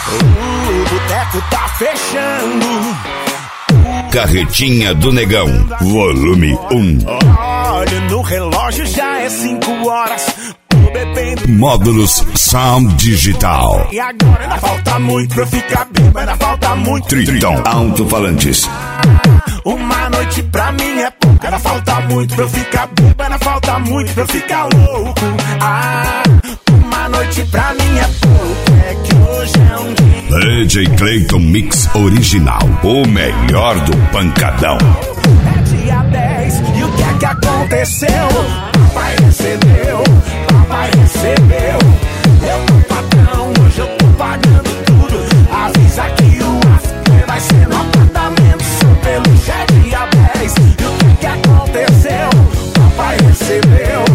O boteco tá fechando. Carretinha do Negão, volume 1. Olha no relógio, já é 5 horas. Módulos Sound Digital. E agora ainda falta muito pra eu ficar bem, mas ainda falta muito. Triton Alto-Falantes. Uma noite pra mim é pouco, ainda falta muito pra eu ficar bem, mas ainda falta muito pra eu ficar louco. Uma noite pra mim é pouco, é que hoje é um dia. DJ Clayton Mix Original, o melhor do pancadão. É dia 10 e o que é que aconteceu? Papai recebeu. Eu tô patrão, hoje eu tô pagando tudo. Avisa que o after vai ser no apartamento super luxo. É dia 10 e o que aconteceu? Papai recebeu.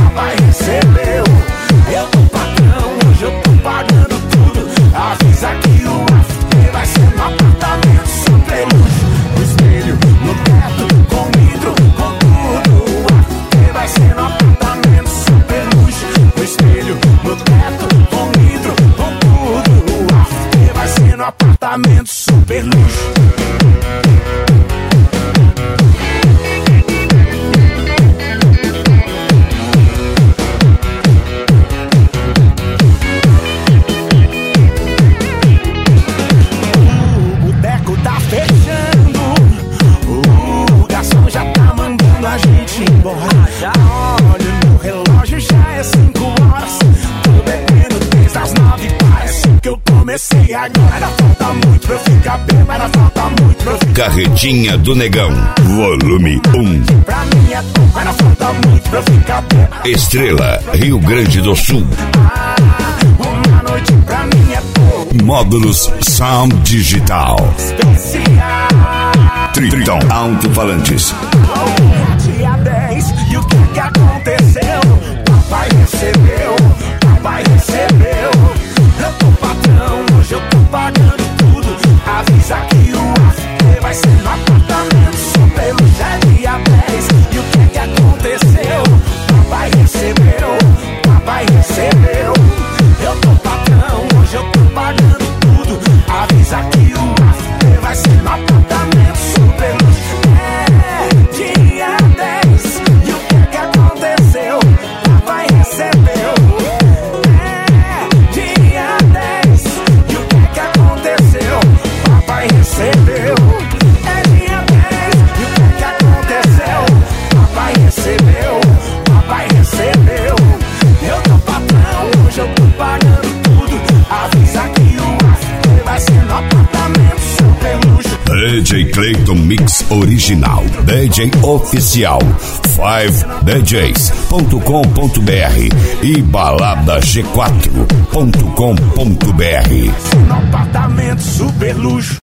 Eu tô patrão, hoje eu tô pagando tudo. Avisa que o after vai ser no apartamento super luxo. O espelho no teto, com vidro, com tudo. O after vai ser no apartamento super luxo. O espelho no teto, com vidro, com tudo. O after vai ser no apartamento super luxo. Olha no relógio, já é 5 horas. Tô bebendo desde as 9, parece que eu comecei agora. Ainda falta muito pra eu ficar bem, mas ainda falta muito pra eu ficar. Carretinha do Negão, volume 1. Pra mim é pouco, ainda falta muito pra eu ficar bem. Estrela, Rio Grande do Sul. Uma noite pra mim é pouco. Módulos Sound Digital. Especial. Triton Alto-Falantes. Dia 10 e o que aconteceu? Papai recebeu. Eu tô patrão, hoje eu tô pagando tudo. Avisa que o after vai ser no apartamento super luxo. É dia 10 e o que aconteceu? Papai recebeu. Eu tô patrão, hoje eu tô pagando tudo. Avisa que o after vai ser no apartamento super luxo. Dia 10 e o que aconteceu? Papai recebeu. Dia 10 e o que aconteceu? Papai recebeu. É dia 10 e o que aconteceu? Papai recebeu. Eu tô patrão, hoje eu tô pagando tudo. Avisa que o after vai ser no apartamento super luxo. DJ Clayton Mix Original, DJ Oficial, 5DJs.com.br e baladag4.com.br. No apartamento super luxo.